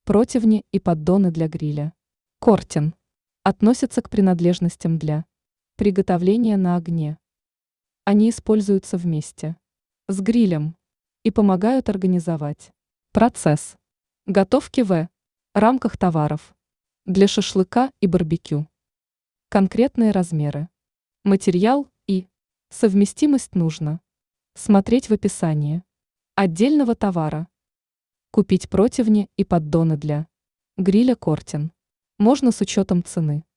Противни и поддоны для гриля. Кортин. Относятся к принадлежностям для приготовления на огне. Они используются вместе с грилем и помогают организовать процесс готовки в рамках товаров для шашлыка и барбекю. Конкретные размеры, материал и совместимость нужно смотреть в описании отдельного товара. Купить противни и поддоны для гриля Кортин можно с учетом цены.